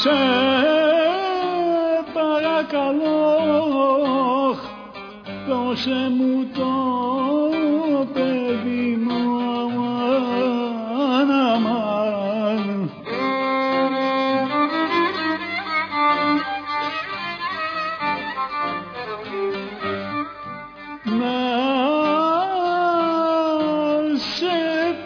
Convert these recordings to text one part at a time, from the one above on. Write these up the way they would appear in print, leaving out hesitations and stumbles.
Σε παρακαλώ, δώσε μου το παιδί μου, αμάν, αμάν. Να σε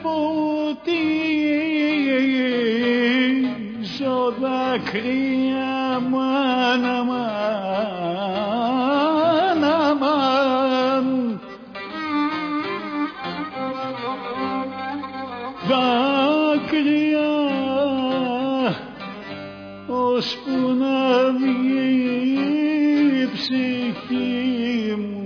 ποτίσω δάκρυα μου, αμάν, αμάν. Δάκρυα ώσπου να βγει η ψυχή μου.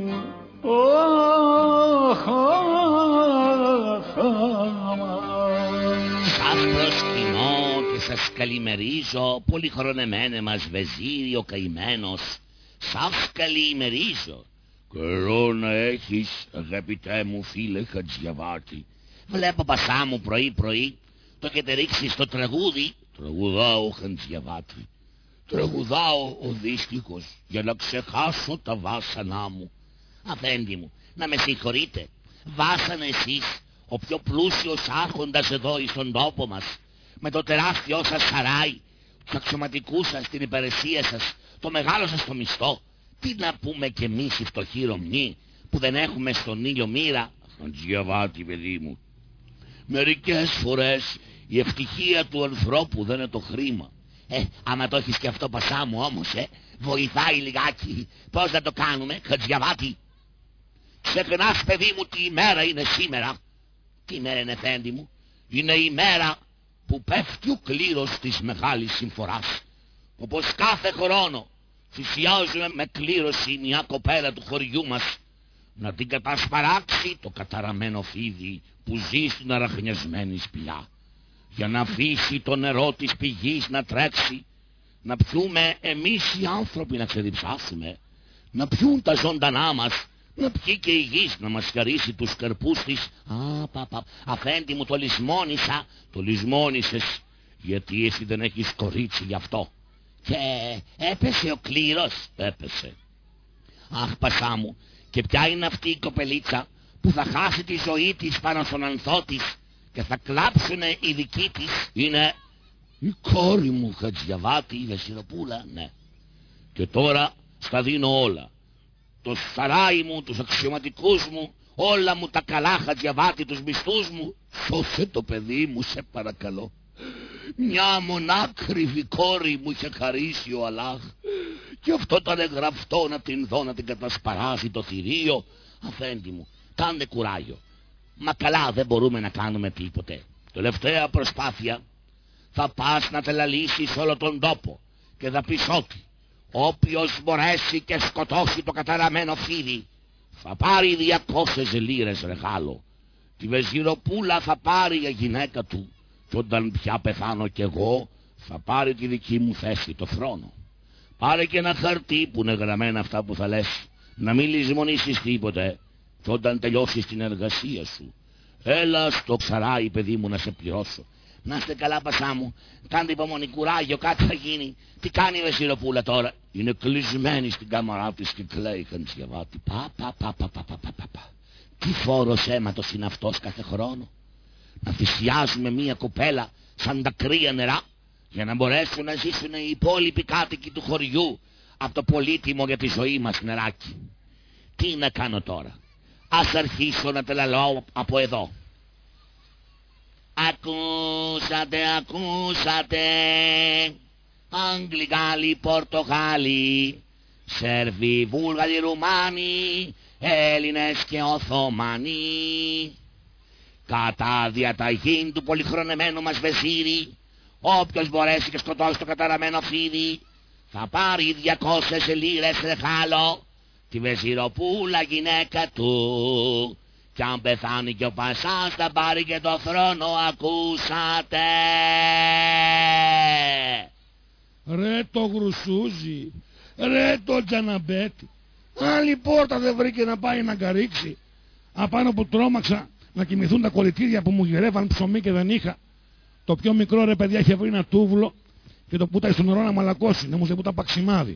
Σας προσκυνώ και σας καλημερίζω, πολυχρονεμένε μας βεζίρι ο καημένος. Σας καλημερίζω. Καιρό να έχεις, αγαπητέ μου φίλε Χατζιαβάτη. Βλέπω πασά μου πρωί-πρωί, το έχετε ρίξει στο τραγούδι. Τραγουδάω Χατζιαβάτη. Τραγουδάω ο δύστιχος για να ξεχάσω τα βάσανά μου. Αφέντη μου, να με συγχωρείτε, βάσανε εσείς, ο πιο πλούσιος άρχοντας εδώ στον τόπο μας, με το τεράστιο σας σαράι, τους αξιωματικούς σας, την υπηρεσία σας, το μεγάλο σας το μισθό. Τι να πούμε κι εμείς οι φτωχοί Ρωμνοί, που δεν έχουμε στον ήλιο μοίρα. Χατζιαβάτη, παιδί μου, μερικές φορές η ευτυχία του ανθρώπου δεν είναι το χρήμα. Άμα το έχεις και αυτό πασά μου όμως, βοηθάει λιγάκι. Πώς να το κάνουμε, Χατζιαβάτη? Ξεχνάς, παιδί μου, τι ημέρα είναι σήμερα? Τι ημέρα είναι, Εφέντη μου? Είναι η μέρα που πέφτει ο κλήρος της Μεγάλης Συμφοράς. Όπως κάθε χρόνο θυσιάζουμε με κλήρωση μια κοπέλα του χωριού μας να την κατασπαράξει το καταραμένο φίδι που ζει στην αραχνιασμένη σπηλιά, για να αφήσει το νερό της πηγής να τρέξει, να πιούμε εμείς οι άνθρωποι να ξεδιψάσουμε, να πιούν τα ζωντανά μας, να πιει και η γης να μας χαρίσει τους καρπούς της. Αφέντη μου, το λησμόνισα. Το λησμόνισες γιατί εσύ δεν έχεις κορίτσι γι' αυτό. Και έπεσε ο κλήρος. Έπεσε. Αχ, πασά μου, και ποια είναι αυτή η κοπελίτσα που θα χάσει τη ζωή της πάνω στον ανθό της και θα κλάψουνε οι δικοί της? Είναι η κόρη μου, Χατζιαβάτη, η Βεσιροπούλα, ναι. Και τώρα στα δίνω όλα. Το σαράι μου, τους αξιωματικούς μου, όλα μου τα καλά, Χατζιαβάτη, τους μισθούς μου. Σώσε το παιδί μου, σε παρακαλώ. Μια μονάκριβη κόρη μου είχε χαρίσει ο Αλλάχ, και αυτό ήταν γραφτό να την δω να την κατασπαράσει το θηρίο. Αφέντη μου, κάντε κουράγιο. Μα καλά, δεν μπορούμε να κάνουμε τίποτε. Τελευταία προσπάθεια. Θα πας να τελαλήσεις όλο τον τόπο και θα πεις ότι όποιος μπορέσει και σκοτώσει το καταραμένο φίδι θα πάρει 200 λίρες ρεγάλο. Τη Βεζιροπούλα θα πάρει για γυναίκα του, και όταν πια πεθάνω κι εγώ θα πάρει τη δική μου θέση, το θρόνο. Πάρε και ένα χαρτί που είναι γραμμένα αυτά που θα λες, να μην λησμονήσεις τίποτε, και όταν τελειώσεις την εργασία σου έλα στο ψαράι, παιδί μου, να σε πληρώσω. Να είστε καλά, πασά μου, κάντε υπομονή, κουράγιο, κάτι θα γίνει. Τι κάνει η Βεσιροπούλα τώρα? Είναι κλεισμένη στην κάμαρά της και κλαίει, Χατζιαβάτη. Τι φόρος αίματος είναι αυτός κάθε χρόνο? Να θυσιάζουμε μία κοπέλα σαν τα κρύα νερά για να μπορέσουν να ζήσουν οι υπόλοιποι κάτοικοι του χωριού από το πολύτιμο για τη ζωή μας νεράκι. Τι να κάνω τώρα? Ας αρχίσω να τελαλώ από εδώ. Ακούσατε, Άγγλοι, Γάλλοι, Πορτογάλοι, Σέρβοι, Βούλγαροι, Ρουμάνοι, Έλληνες και Οθωμανοί. Κατά διαταγή του πολυχρονεμένου μας βεζίρι, όποιος μπορέσει και σκοτώσει το καταραμένο φίδι θα πάρει 200 λίρες ρεχάλο, τη Βεζιροπούλα γυναίκα του. Κι αν πεθάνει και ο Πασάς θα πάρει και το θρόνο, ακούσατε? Ρε το γρουσούζι, ρε το τζαναμπέτι, άλλη πόρτα δεν βρήκε να πάει να καρύξει. Απάνω που τρόμαξα να κοιμηθούν τα κολλητήρια που μου γυρεύαν ψωμί και δεν είχα. Το πιο μικρό, ρε παιδιά, είχε βρει ένα τούβλο και το πούτα στο νερό να μαλακώσει, να μου σε πούτα παξιμάδι.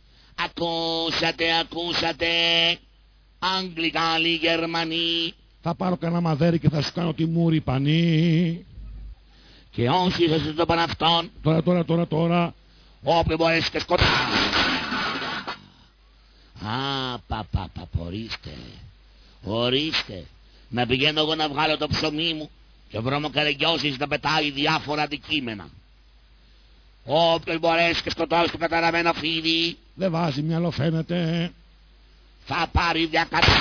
Ακούσατε, Άγγλοι, Γάλλοι, Γερμανοί. Θα πάρω κανένα μαδέρι και θα σου κάνω τη μούρη πανί. Και όσοι είσαστε το παναυτόν, Τώρα. όποιοι μπορέσει και σκοτά. Ορίστε. Να πηγαίνω εγώ να βγάλω το ψωμί μου και ο βρωμοκαρεγιώσης να πετάει διάφορα αντικείμενα. Όποιος μπορέσει και σκοτώσει το καταραμένο φίδι, Δεν βάζει μυαλό φαίνεται. θα πάρει διακατά.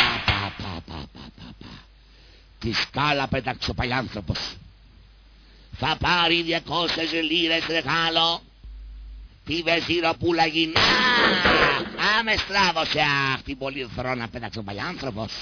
Τη σκάλα πέταξε ο παλιάνθρωπος. Θα πάρει 200 λίρες ρεγάλο. Τη βεζίροπούλα γυνά. Με στράβωσε. Αχ, την πολύ θρόνα πέταξε ο παλιάνθρωπος.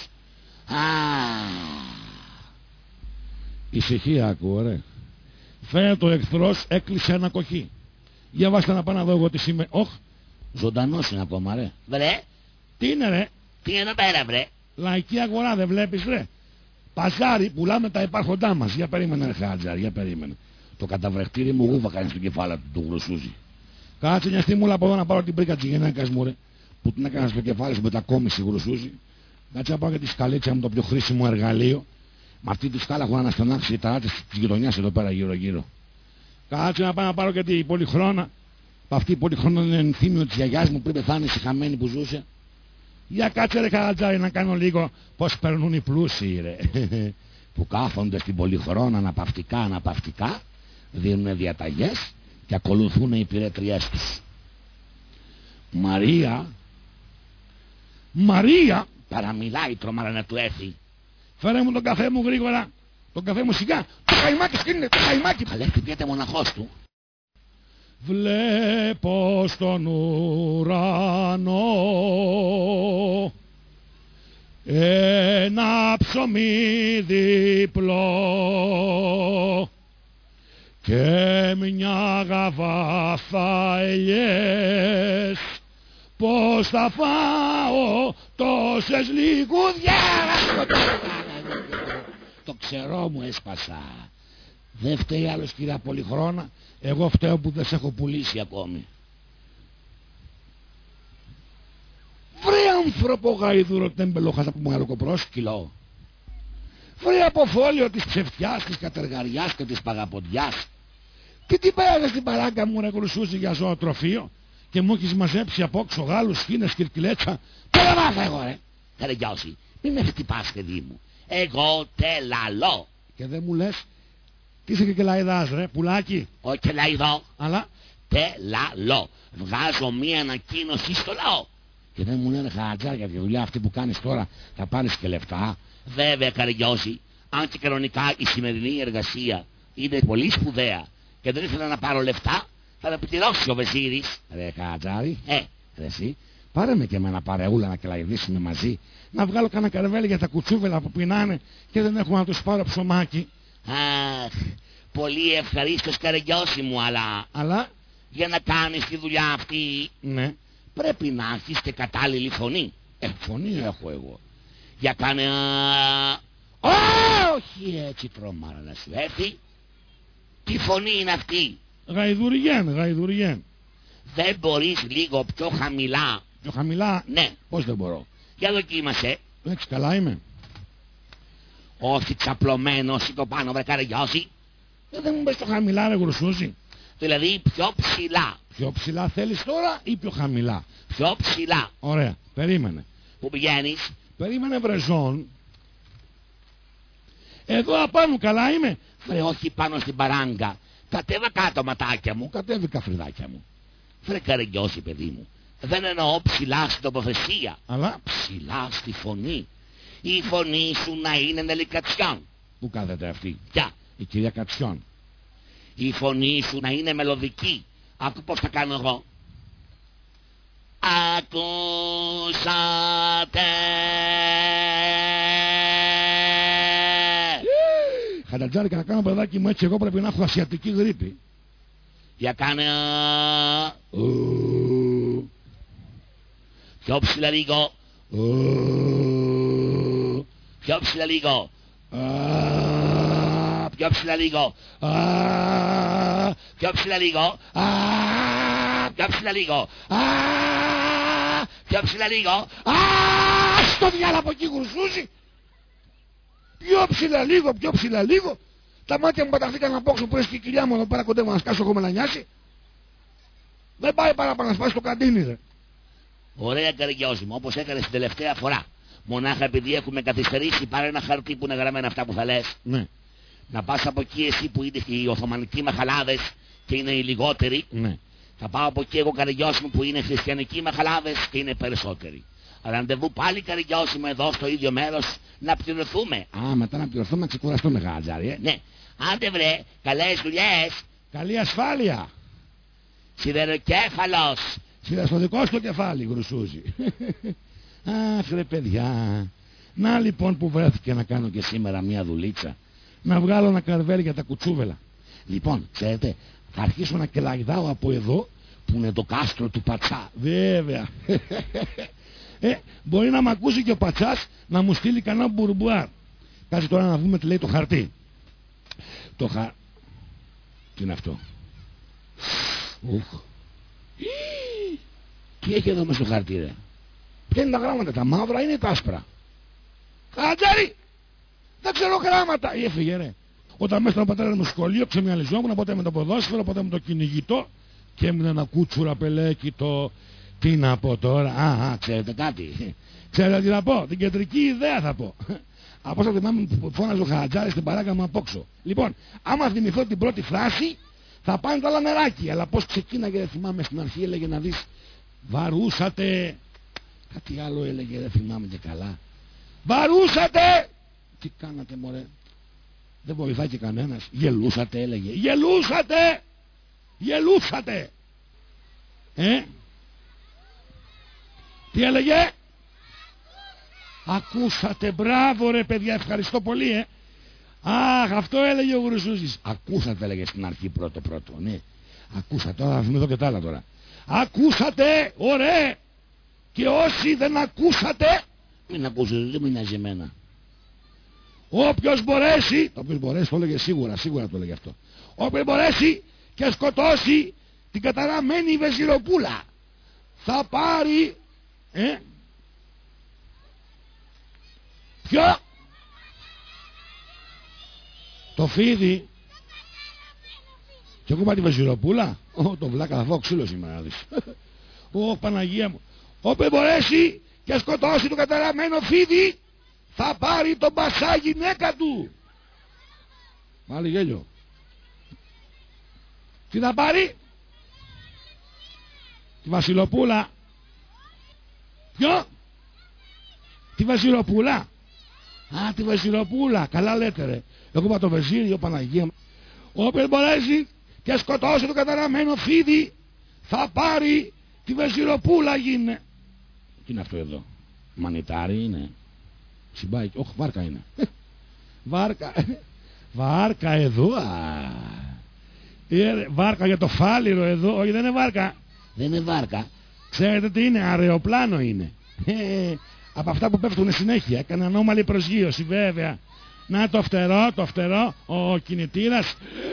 Ησυχία ακούω, ρε. Φαίνεται ο εχθρός έκλεισε ένα κοχύ. Για βάστε να πάω να δω εγώ τι σημαίνει. Όχ, Ζωντανός είναι ακόμα, ρε. Βρε, τι είναι, ρε. τι είναι εδώ πέρα, βρε. Λαϊκή αγορά, δεν βλέπεις, ρε. Παζάρι, πουλάμε τα υπάρχοντά μας. Για περίμενε, ρε Χατζάρι, για περίμενε. Το καταβρεχτήρι μου γούβα κάνει στο κεφάλι του γροσούζι. Κάτσε μια στιγμή από εδώ να πάρω την πρίκα της γυναίκας μου, ρε. Που την έκανα στο κεφάλι σου μετακόμιση γροσούζι. Κάτσε να πάω για τη σκαλίτσα μου, το πιο χρήσιμο εργαλείο. Με αυτή τη σκάλα έχω αναστενάξει τα άτες της γειτονιάς εδώ πέρα γύρω-γύρω. Κάτσε να πάω να πάρω και την πολυχρώνα. Αυτή η πολυχρώνα είναι ενθύμιο της γιαγιάς μου πριν πεθάνει η χαμένη που ζούσε. Για κάτσε, ρε Χατζάρι, να κάνω λίγο πως περνούν οι πλούσιοι, ρε. Που κάθονται στην πολυχρώνα αναπαυτικά, δίνουν διαταγές και ακολουθούν οι υπηρετριές τους. Μαρία, παραμιλάει τρομάρα να του έρθει. Φέρε μου τον καφέ μου γρήγορα. Τον καφέ μου σιγά. Το καημάκι σκύνε, το καημάκι. Αλλά χτυπιέται μοναχός του. Βλέπω στον ουρανό ένα ψωμί διπλό και μια γαβάθα ελιές. Πώς θα φάω τόσες λιγούδιες. Το ξερό μου έσπασα. Δεν φταίει άλλος, κυρία Πολυχρώνα. Εγώ φταίω που δεν σε έχω πουλήσει ακόμη. Βρε άνθρωπο γαϊδούρο τέμπελο χάσα που μου Πρόσκυλο. Βρε αποφόλιο της ψευτιάς, Της κατεργαριάς και της παγαποντιάς. Και τι πέρασε στην παράγκα μου, ρε Κρουσούζη, για ζωοτροφείο και μου έχεις μαζέψει απόξω Γάλλους, Χίνες, κυρκυλέτσα. Τώρα μάθα εγώ, ρε. Καρεγιώση, μη με χτυπάς, παιδί μου. Εγώ τελαλώ. Και δεν μου λες, τι είσαι και κελαϊδάς, ρε, πουλάκι. Όχι κελαϊδό. Αλλά τελαλώ. Βγάζω μία ανακοίνωση στο λαό. Και δεν μου λένε Χατζάρ, για τη δουλειά αυτή που κάνεις τώρα θα πάρεις και λεφτά. Βέβαια, Καρεγιώση, αν και κανονικά η σημερινή εργασία είναι πολύ σπουδαία και δεν ήθελα να πάρω λεφτά, θα με πληρώσει ο Βεζίρης. ρε Χατζάρι, Ρε εσύ. πάρε με και εμένα παρεούλα να κελαϊδίσουμε μαζί. Να βγάλω κανένα καρβέλι για τα κουτσούβελα που πεινάνε και δεν έχουμε να τους πάρω ψωμάκι. Αχ, πολύ ευχαρίστως, Καρεγιώση μου, αλλά για να κάνεις τη δουλειά αυτή, ναι, πρέπει να έχεις και κατάλληλη φωνή. Φωνή έχω εγώ. Για κάνε όχι έτσι τρομάρα να σου έρθει. Τι φωνή είναι αυτή? Γαϊδουριέν. Δεν μπορείς λίγο πιο χαμηλά? Πιο χαμηλά? Ναι. Πώς δεν μπορώ? Για δοκίμασε. Έτσι καλά είμαι? Όχι τσαπλωμένος ή το πάνω, βρε Καρεγιώση. Δεν μου πες το χαμηλά, ρε Γρουσούζη. Δηλαδή πιο ψηλά. Πιο ψηλά θέλεις τώρα ή πιο χαμηλά? Πιο ψηλά. Ωραία, περίμενε. Πού πηγαίνεις? Περίμενε, βρεζόν. Εδώ απάνω καλά είμαι? Βρε, όχι πάνω στην παράγκα. Κατέβα κάτω, ματάκια μου. Κατέβηκα, φρυδάκια μου. Βρε Καρεγιώση, παιδί μου. Δεν εννοώ ψηλά στην τοποθεσία. Αλλά ψηλά στη φωνή. Η φωνή σου να είναι νελικατσιόν. πού κάθεται αυτή? Ποια? Η κυρία Κατσιόν. Η φωνή σου να είναι μελωδική. Άκου πώς θα κάνω εγώ. Ακούσατε. Χατατζάρικα, να κάνω παιδάκι μου έτσι, εγώ πρέπει να έχω ασιατική γρίπη. Για κάνε πιο ψηλά λίγο. Πιο ψηλά λίγο. Πιο ψηλά λίγο. Πιο ψηλά λίγο. Πιο ψηλά λίγο. Πιο ψηλά λίγο. Στο διάλα από εκεί γουρσούζι. Πιο ψηλά λίγο, πιο ψηλά λίγο. Τα μάτια μου παταχθήκαν να πόξω που έσαι και η κοιλιά μου εδώ πέρα κοντεύω να σκάσω έχω μελανιάσει. Δεν πάει παραπάνω να σπάσει το καντίνι ρε. Ωραία καρδιός μου, όπως έκανες την τελευταία φορά. Μονάχα επειδή έχουμε καθυστερήσει, πάρε ένα χαρτί που είναι γραμμένα αυτά που θα λες. Ναι. Να πας από εκεί εσύ που είναι οι Οθωμανικοί μαχαλάδες και είναι οι λιγότεροι. Ναι. Θα πάω από εκεί εγώ καρδιός μου που είναι χριστιανικοί μαχαλάδες και είναι περισσότεροι. Ραντεβού πάλι καρδιός μου εδώ στο ίδιο μέρος να πληρωθούμε. Μετά να πληρωθούμε να ξεκουραστούμε γατζάρι. Ναι. Άντε βρε, καλές δουλειές. Καλή ασφάλεια. Σιδεροκέφαλος. Σίδα στο δικό σου το κεφάλι γρουσούζι. Αχ ρε παιδιά. Να λοιπόν που βρέθηκε να κάνω και σήμερα μια δουλίτσα. Να βγάλω ένα καρβέλι για τα κουτσούβελα. Λοιπόν, ξέρετε, θα αρχίσω να κελαϊδάω από εδώ που είναι το κάστρο του Πατσά. Βέβαια. Μπορεί να μ' ακούσει και ο Πατσάς να μου στείλει κανένα μπουρμπουάρ. Κάτσε τώρα να δούμε τι λέει το χαρτί. Τι είναι αυτό? Τι έχει εδώ μέσα στο χαρτί ρε? Ποια είναι τα γράμματα, τα μαύρα είναι τα άσπρα? Χατζάρι! Δεν ξέρω γράμματα! Ή έφυγε ρε. Όταν μέσα στον πατέρα μου σχολείο ξεμιαλιζόμουν ποτέ με το ποδόσφαιρο, ποτέ με το κυνηγητό και έμεινε ένα κούτσουρα πελέκητο. Τι να πω τώρα? Ξέρετε κάτι? Ξέρετε τι να πω? Την κεντρική ιδέα θα πω. Από όσο θυμάμαι που φώναζε ο Χατζάρης στην παράγκα μου απόξω. Λοιπόν, άμα θυμηθώ την πρώτη φράση θα πάνε τα άλλα νεράκι. Αλλά πως ξεκίναγε δεν θυμάμαι, στην αρχή έλεγε να δεις βαρούσατε. Κάτι άλλο έλεγε δεν θυμάμαι και καλά. Βαρούσατε! Τι κάνατε μωρέ? Δεν βοηθάει και κανένας. Γελούσατε έλεγε. Γελούσατε! Γελούσατε! Τι έλεγε? Ακούσατε, μπράβο ρε παιδιά, ευχαριστώ πολύ Αχ, αυτό έλεγε ο Γρουσούζης. Ακούσατε έλεγε στην αρχή πρώτο, ναι. Ακούσατε, τώρα θα θυμηθώ και τα άλλα τώρα. Ακούσατε, ωραία. Και όσοι δεν ακούσατε, μην ακούσετε, δεν μην νοιάζει εμένα. Όποιος μπορέσει, το έλεγε σίγουρα το έλεγε αυτό. Όποιος μπορέσει και σκοτώσει την καταραμένη Βεζιροπούλα θα πάρει ποιο? Το φίδι. Και εγώ είπα τη Βεζιροπούλα. Το βλάκα θα φάω ξύλο σήμερα να δεις. Παναγία μου. Όποιος μπορέσει και σκοτώσει το καταραμένο φίδι θα πάρει τον Πασά γυναίκα του. Πάλι γέλιο. Τι θα πάρει? Τη Βασιλοπούλα. Ποιο? Τη Βασιλοπούλα. Τη Βασιλοπούλα. Καλά λέτε ρε. Εγώ είπα το Βεζίριο, Παναγία μου. Όποιος μπορέσει και σκοτώσει το καταραμένο φίδι θα πάρει τη Βασιλοπούλα γίνε. Τι είναι αυτό εδώ? Μανιτάρι είναι? Συμπάει. Όχι, βάρκα είναι. Βάρκα εδώ. Βάρκα για το φάληρο εδώ. Όχι, δεν είναι βάρκα. Δεν είναι βάρκα. Ξέρετε τι είναι? Αεροπλάνο είναι. Από αυτά που πέφτουν συνέχεια. Έκανε ανώμαλη προσγείωση βέβαια. Να το φτερό. Ο κινητήρας.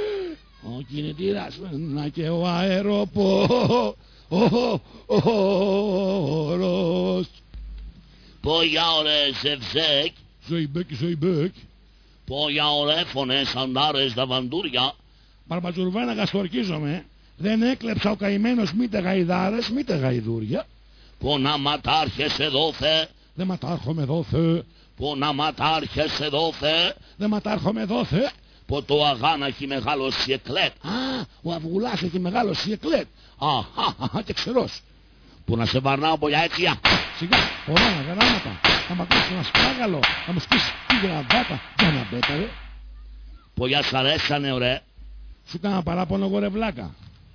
Να και ο αεροπόρος. Pojare zevzek, Ζωημπέκ. pojare φωνές αντάρες δαβαντούρια. Μπαρμπατζουρβάνα στορκίζομαι. Δεν έκλεψα ο καημένος μήτε γαϊδάρες μήτε γαϊδούρια. Που να ματάρχεσαι δόθε, Δεν ματάρχομαι δόθε. που να ματάρχεσαι δόθε, Δεν ματάρχομαι δόθε. που το αγάνα έχει μεγάλο σιεκλέτ. Ο αυγουλάς έχει μεγάλο σιεκλέτ. Και ξερός. Που να σε βαρνάω πολλιά έτσι. Σιγά, πολλά γράμματα. Θα μ' ακούσει ένα σπάγαλο. Θα μου σκίσει τη γραβάτα. Για να μπέταρε. Πολλιά σ' αρέσανε ωραία. Σου κάνα παράπονο εγώ ρε βλάκα.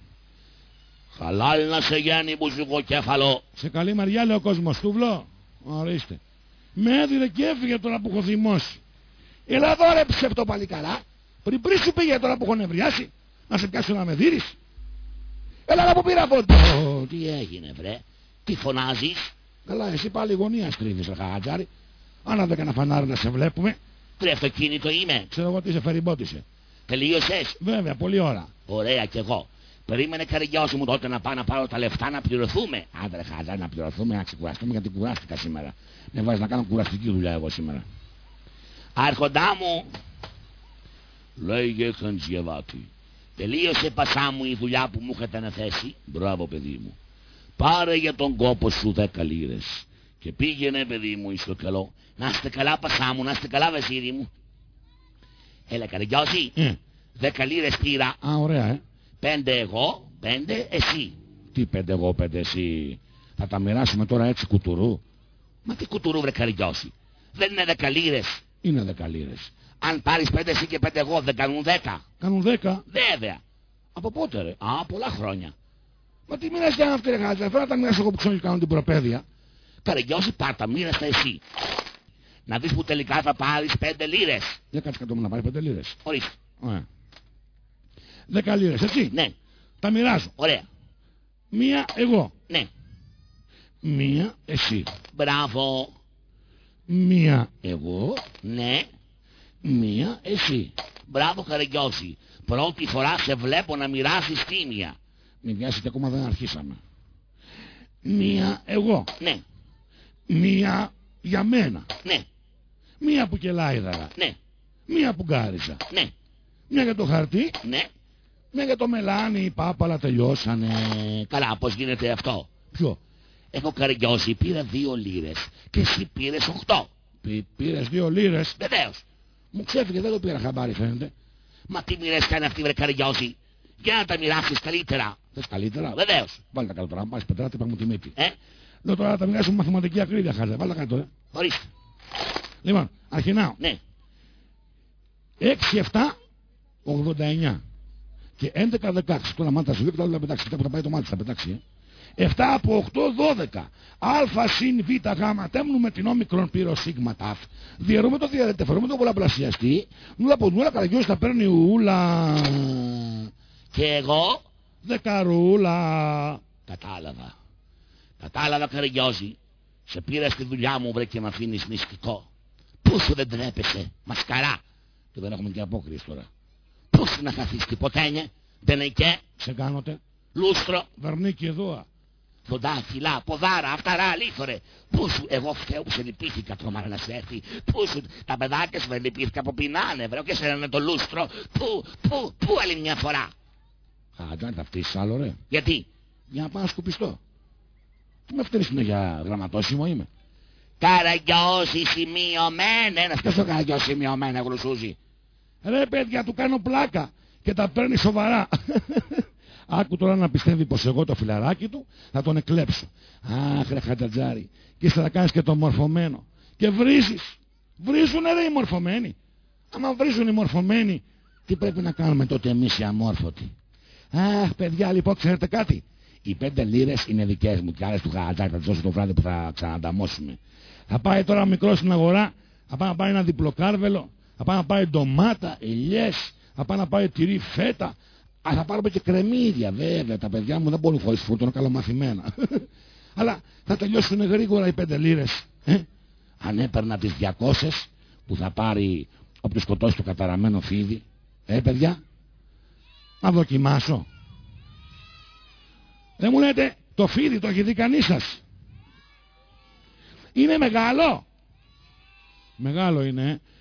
Χαλάλ να σε γέννη μπουζουκοκέφαλο. Σε καλή μαριά λέει ο κόσμος. Τούβλο. Ορίστε. Με έδινε και έφυγε τώρα που έχω θυμώσει. Έλα εδώ ρε ψεύτο παλικαρά. Πριν σου πήγε τώρα που έχω νευριάσει. Να σε πιάσω να με δείρεις. Έλα να μου πήρα βόντο. Τι έγινε βρε? Τι φωνάζεις? Καλά εσύ πάλι γωνία στρίβεις ρε Χατζάρη. Αν δεν έκανα φανάρι να σε βλέπουμε. Τρέφτοκίνητο είμαι. Ξέρω εγώ τι σε φεριμπότησε. Τελείωσες? Βέβαια, πολλή ώρα. Ωραία κι εγώ. Περίμενε Καραγιώση μου τότε να πάω να πάρω τα λεφτά να πληρωθούμε. Άντε χαζά να πληρωθούμε, να ξεκουραστούμε γιατί κουράστηκα σήμερα. Με βάζεις να κάνω κουραστική δουλειά εγώ σήμερα. Άρχοντά μου, λέγε Χαντζιαβάτη, τελείωσε πασά μου η δουλειά που μου είχατε αναθέσει? Μπράβο παιδί μου. Πάρε για τον κόπο σου 10 λίρες και πήγαινε παιδί μου εις το καλό. Να είστε καλά πασά μου, να είστε καλά βεζίρι μου. Έλα Καραγιώση, 10 λίρες πήρα. Α, ωραία, 5 εγώ, 5 εσύ. Τι 5 εγώ, 5 εσύ? Θα τα μοιράσουμε τώρα έτσι κουτουρού? Μα τι κουτουρού βρε Καραγιώση? Δεν είναι 10 λίρες? Είναι 10 λίρες. Αν πάρεις 5 εσύ και 5 εγώ δεν κάνουν 10? Κάνουν 10. Βέβαια. Από πότε ρε? Α, πολλά χρόνια. Μα τι μοιράς για αυτή ρε Χάτζα? Φέρα τα μοιράσω εγώ που ξέρω και κάνω την προπαίδεια. Καραγιώση πάρτα, μοίραστα εσύ. Να δεις που τελικά θα πάρεις 5 λίρες. Για κάτσε κάτω μου να πάρει 5 λίρες. Ορίστε. Ωραία. 10 λίρες, έτσι. Ναι. Τα μοιράζω. Ωραία. Μία εγώ. Ναι. Μία εσύ. Μπράβο. Μία εγώ. Ναι. Μία εσύ. Μπράβο Καραγιώση. Πρώτη φορά σε βλέπω να μοιράζεις τίμια. Μην βιάσετε, ακόμα δεν αρχίσαμε. Μία εγώ. Ναι. Μία για μένα. Ναι. Μία που κελάιδαρα. Ναι. Μία που γκάριζα. Ναι. Μία για το χαρτί. Ναι. Μία για το μελάνι, οι πάπαλα τελειώσανε. Καλά, πώς γίνεται αυτό? Ποιο? Εγώ Καραγιώση πήρα 2 λίρες και εσύ πήρες 8. Πήρες 2 λίρες. Βεβαίως. Μου ξέφυγε, δεν το πήρα χαμπάρι φαίνεται. Μα τι μοιρές κάνει αυτή βρε Καραγιώση? Για να τα μοιράσεις καλύτερα. Θες καλύτερα? Βεβαίως. Βάλε τα κάτω τώρα, πας πετρά, τύπα μου τη μύτη. Ε, Λέω τώρα τα μοιράσουμε μαθηματική ακρίβεια, Χάζα. Βάλε τα κάτω, ορίστε. Λοιπόν, αρχινάω. Ναι. 6, 7, 89. Και 11, 16. Τώρα μάτα σου δείχνει, τα όλα πετάξει. Που θα πάει το μάτι, θα πετάξει. 7 από 8, 12. Α συν β γ. Τέμνουμε την όμικρον πύρο σίγμα ταφ. Διαιρούμε το διαιρετεφερούμε τον πολλαπλασιαστή. Νούλα από νούλα, Καραγιώση θα παίρνει ούλα. Και εγώ? Δεκαρούλα. Κατάλαβα. Κατάλαβα Καραγιώση. Σε πήρα στη δουλειά μου βρε και μ' αφήνεις νηστικό. Πού σου δεν τρέπεσαι? Μασκαρά. Και δεν έχουμε και απόκριση τώρα. Πού σου να χαθείς τυποτένια? Δεν είναι και Σε κάνοτε. λούστρο. Βαρνίκι εδώ. Δοντά, φυλά, ποδάρα, αυταρά, λίθωρε. Πού σου, εγώ φταίω που σε λυπήθηκα τρομάρα να σε έρθει. Πού σου, τα παιδάκια σου δεν λυπήθηκα από πεινάνε, βρε, και σε το λούστρο. Πού άλλη μια φορά? Δεν θα φτύσεις άλλο ρε. Γιατί? Για να πάω να σκουπιστώ. Τι με φταίεις, είναι για γραμματόσημο είμαι? Καραγιώση σημειωμένα. Ένα Ποιος το Καραγιώση σημειωμένα γλουσούζει? Ρε παιδιά, του κάνω πλάκα και τα παίρνει σοβαρά. Άκου τώρα να πιστεύει πως εγώ το φιλαράκι του θα τον εκλέψω. Αχ ρε χατατζάρι. Και ύστερα θα κάνεις και το μορφωμένο. Και βρίζεις. Βρίζουνε ρε οι μορφωμένοι. Άμα βρίζουν οι μορφωμένοι, τι πρέπει να κάνουμε τότε εμείς οι αμόρφωτοι? Αχ παιδιά, λοιπόν, ξέρετε κάτι? Οι 5 λίρες είναι δικές μου και άλλες του χατζάρι θα τις δώσω το βράδυ που θα ξανανταμώσουμε. Θα πάει τώρα ο μικρός στην αγορά, θα πάει να πάρει ένα διπλοκάρβελο, θα πάει να πάρει ντομάτα, ελιές, θα πάει να πάρει τυρί, φέτα. Α, θα πάρουμε και κρεμμύδια, βέβαια. Τα παιδιά μου δεν μπορούν χωρίς φούρνο, καλομαθημένα. Αλλά θα τελειώσουν γρήγορα οι 5 λίρες. Αν έπαιρνα τις 200 που θα πάρει όποιος σκοτώσει το καταραμένο φίδι. Παιδιά, να δοκιμάσω. Δεν μου λέτε, το φίδι το έχει δει κανείς σας? Είναι μεγάλο. Μεγάλο είναι.